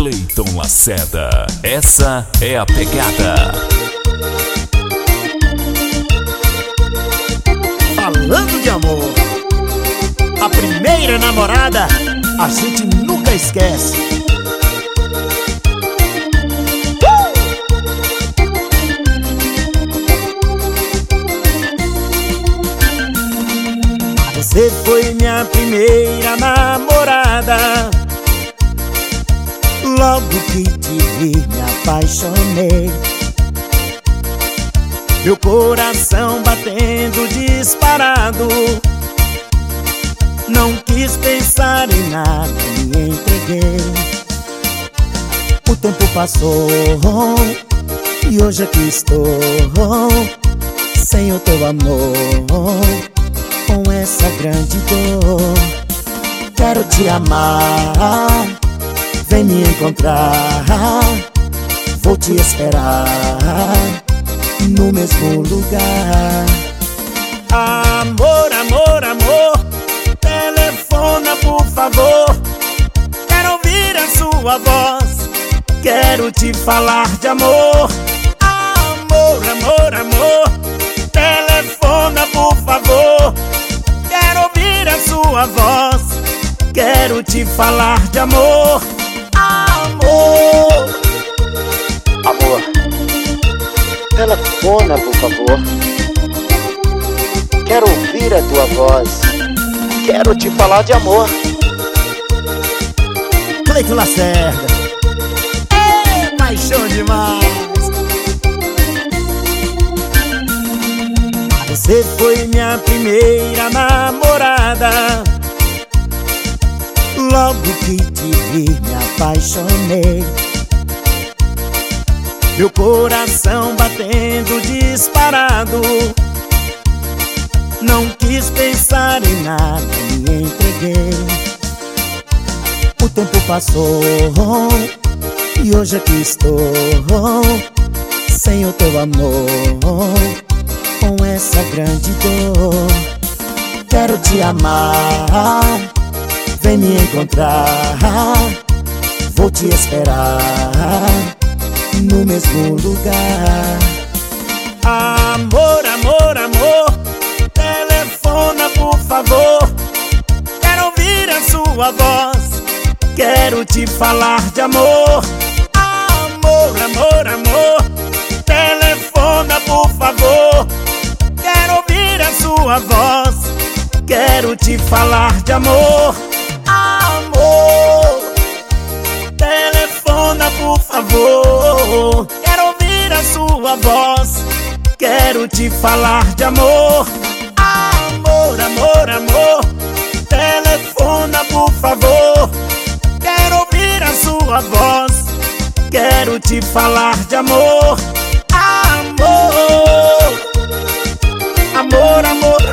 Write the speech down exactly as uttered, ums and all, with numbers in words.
Cleiton Lacerda, essa é a pegada. Falando de amor, a primeira namorada a gente nunca esquece. Você foi minha primeira namorada. Logo que te vi me apaixonei. Meu coração batendo disparado. Não quis pensar em nada, me entreguei. O tempo passou e hoje aqui estou, sem o teu amor, com essa grande dor. Quero te amar, vem me encontrar. Vou te esperar no mesmo lugar. Amor, amor, amor, telefona por favor. Quero ouvir a sua voz, quero te falar de amor. Amor, amor, amor, telefona por favor. Quero ouvir a sua voz, quero te falar de amor. Amor, amor, telefona por favor. Quero ouvir a tua voz, quero te falar de amor. Cleiton Lacerda, é paixão demais. Você foi minha primeira namorada. Logo que te vi me apaixonei. Meu coração batendo disparado. Não quis pensar em nada, me entreguei. O tempo passou e hoje aqui estou, sem o teu amor, com essa grande dor. Quero te amar, vem me encontrar. Vou te esperar no mesmo lugar. Amor, amor, amor, telefona por favor. Quero ouvir a sua voz, quero te falar de amor. Amor, amor, amor, telefona por favor. Quero ouvir a sua voz, quero te falar de amor. Amor, telefona por favor. Quero ouvir a sua voz, quero te falar de amor. Amor, amor, amor, telefona por favor. Quero ouvir a sua voz, quero te falar de amor. Amor, amor, amor,